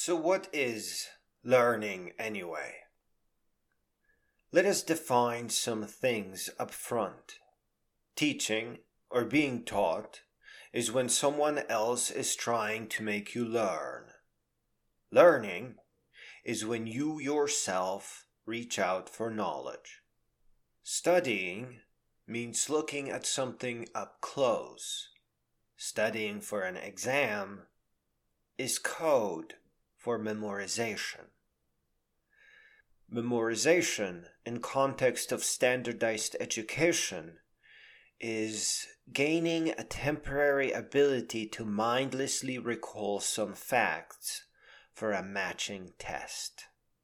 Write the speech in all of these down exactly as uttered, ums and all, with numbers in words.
So what is learning anyway? Let us define some things up front. Teaching, or being taught, is when someone else is trying to make you learn. Learning is when you yourself reach out for knowledge. Studying means looking at something up close. Studying for an exam is code for memorization. Memorization, in context of standardized education, is gaining a temporary ability to mindlessly recall some facts for a matching test.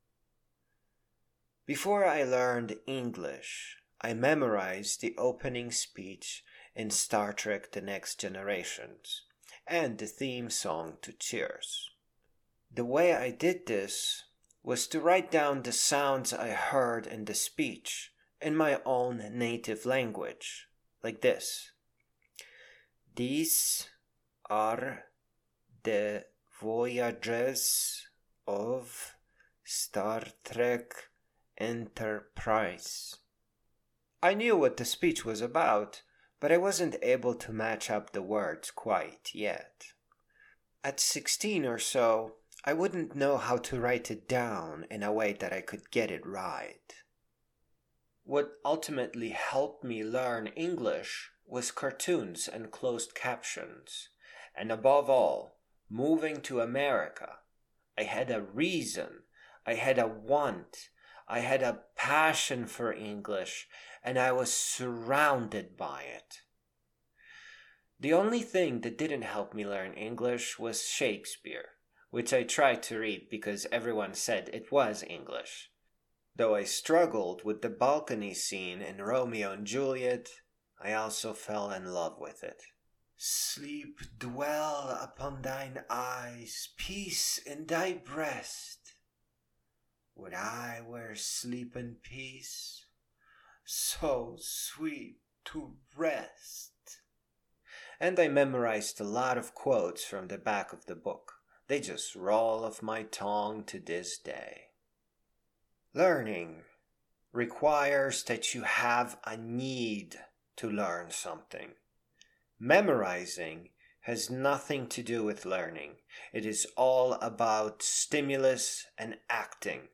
Before I learned English, I memorized the opening speech in Star Trek The Next Generations and the theme song to Cheers. The way I did this was to write down the sounds I heard in the speech in my own native language, like this. These are the voyages of Star Trek Enterprise. I knew what the speech was about, but I wasn't able to match up the words quite yet. At sixteen or so, I wouldn't know how to write it down in a way that I could get it right. What ultimately helped me learn English was cartoons and closed captions, and above all, moving to America. I had a reason, I had a want, I had a passion for English, and I was surrounded by it. The only thing that didn't help me learn English was Shakespeare, which I tried to read because everyone said it was English. Though I struggled with the balcony scene in Romeo and Juliet, I also fell in love with it. Sleep dwell upon thine eyes, peace in thy breast. Would I were sleep and peace, so sweet to rest. And I memorized a lot of quotes from the back of the book. They just roll off my tongue to this day. Learning requires that you have a need to learn something. Memorizing has nothing to do with learning. It is all about stimulus and acting.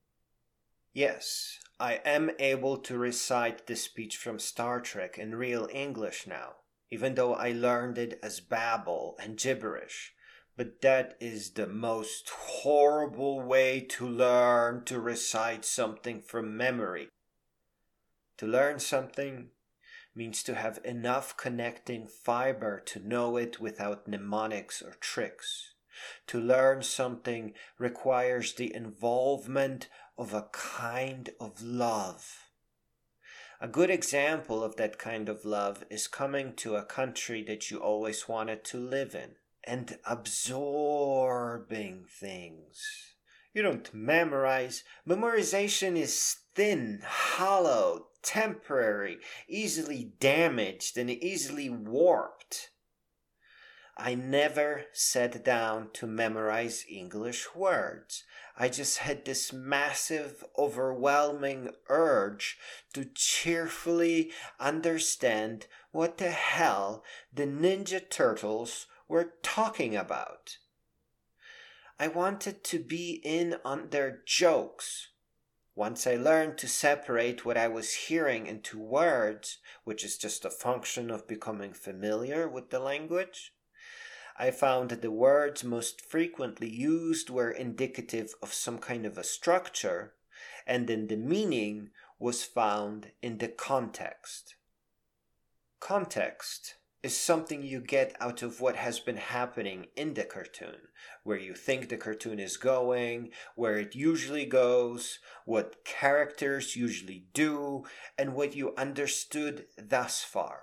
Yes, I am able to recite the speech from Star Trek in real English now, even though I learned it as babble and gibberish. But that is the most horrible way to learn to recite something from memory. To learn something means to have enough connecting fiber to know it without mnemonics or tricks. To learn something requires the involvement of a kind of love. A good example of that kind of love is coming to a country that you always wanted to live in and absorbing things. You don't memorize. Memorization is thin, hollow, temporary, easily damaged, and easily warped. I never sat down to memorize English words. I just had this massive, overwhelming urge to cheerfully understand what the hell the Ninja Turtles were talking about. I wanted to be in on their jokes. Once I learned to separate what I was hearing into words, which is just a function of becoming familiar with the language, I found that the words most frequently used were indicative of some kind of a structure, and then the meaning was found in the context. Context is something you get out of what has been happening in the cartoon, where you think the cartoon is going, where it usually goes, what characters usually do, and what you understood thus far.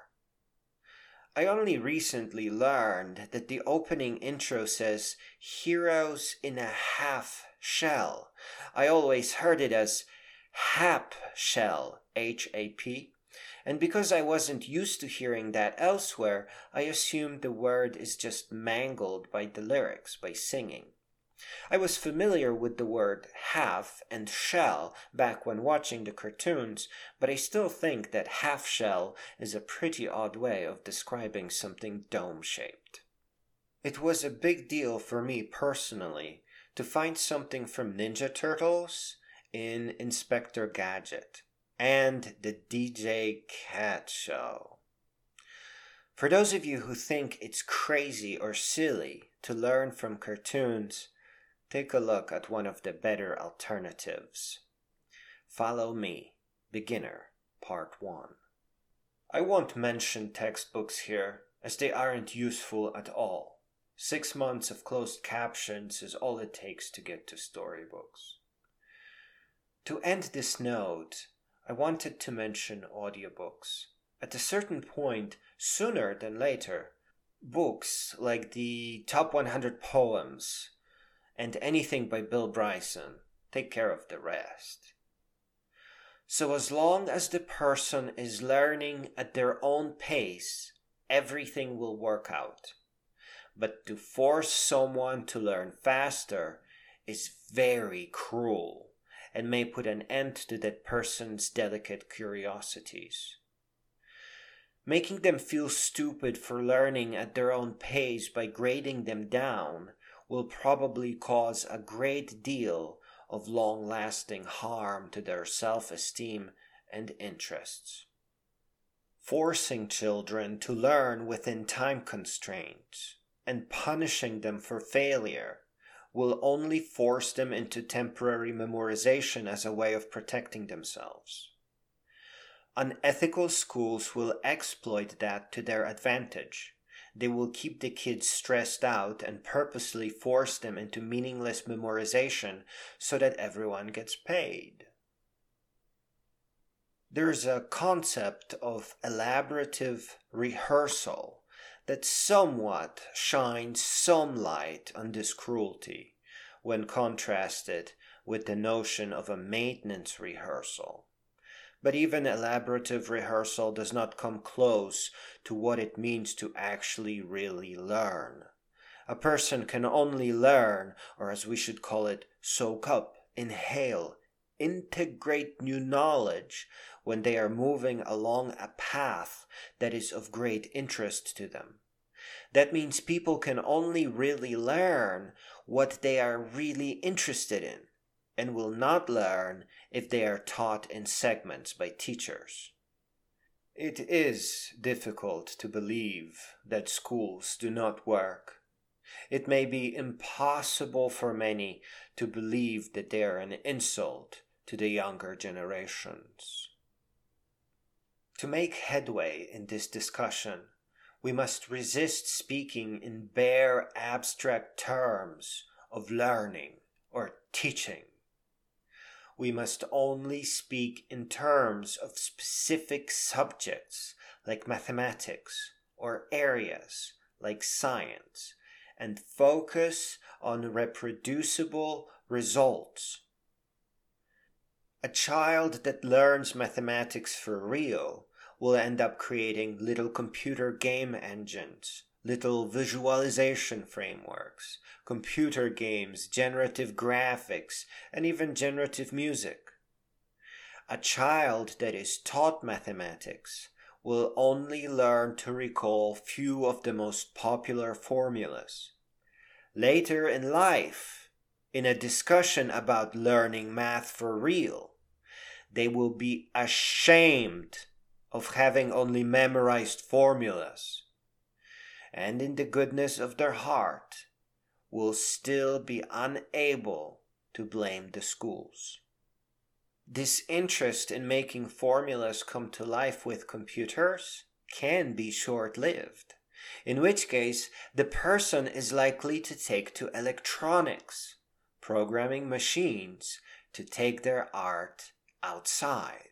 I only recently learned that the opening intro says, "Heroes in a half shell." I always heard it as "hap shell," H A P, and because I wasn't used to hearing that elsewhere, I assumed the word is just mangled by the lyrics, by singing. I was familiar with the word half and shell back when watching the cartoons, but I still think that half shell is a pretty odd way of describing something dome-shaped. It was a big deal for me personally to find something from Ninja Turtles in Inspector Gadget and the D J Cat Show. For those of you who think it's crazy or silly to learn from cartoons, take a look at one of the better alternatives. Follow Me, Beginner, Part one. I won't mention textbooks here, as they aren't useful at all. Six months of closed captions is all it takes to get to storybooks. To end this note, I wanted to mention audiobooks. At a certain point, sooner than later, books like the Top one hundred Poems and anything by Bill Bryson take care of the rest. So as long as the person is learning at their own pace, everything will work out. But to force someone to learn faster is very cruel and may put an end to that person's delicate curiosities. Making them feel stupid for learning at their own pace by grading them down will probably cause a great deal of long-lasting harm to their self-esteem and interests. Forcing children to learn within time constraints and punishing them for failure will only force them into temporary memorization as a way of protecting themselves. Unethical schools will exploit that to their advantage. They will keep the kids stressed out and purposely force them into meaningless memorization so that everyone gets paid. There's a concept of elaborative rehearsal that somewhat shines some light on this cruelty when contrasted with the notion of a maintenance rehearsal. But even elaborative rehearsal does not come close to what it means to actually really learn. A person can only learn, or as we should call it, soak up, inhale, integrate new knowledge when they are moving along a path that is of great interest to them. That means people can only really learn what they are really interested in, and will not learn if they are taught in segments by teachers. It is difficult to believe that schools do not work. It may be impossible for many to believe that they are an insult to the younger generations. To make headway in this discussion, we must resist speaking in bare abstract terms of learning or teaching. We must only speak in terms of specific subjects like mathematics or areas like science, and focus on reproducible results. A child that learns mathematics for real will end up creating little computer game engines, little visualization frameworks, computer games, generative graphics, and even generative music. A child that is taught mathematics will only learn to recall few of the most popular formulas. Later in life, in a discussion about learning math for real, they will be ashamed of having only memorized formulas, and in the goodness of their heart will still be unable to blame the schools. This interest in making formulas come to life with computers can be short-lived, in which case the person is likely to take to electronics, programming machines to take their art outside.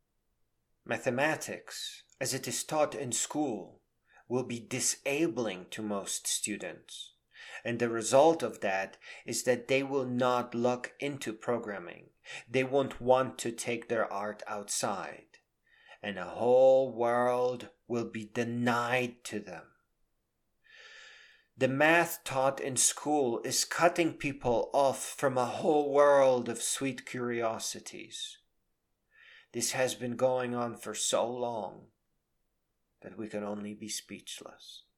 Mathematics, as it is taught in school, will be disabling to most students, and the result of that is that they will not look into programming. They won't want to take their art outside, and a whole world will be denied to them. The math taught in school is cutting people off from a whole world of sweet curiosities. This has been going on for so long that we can only be speechless.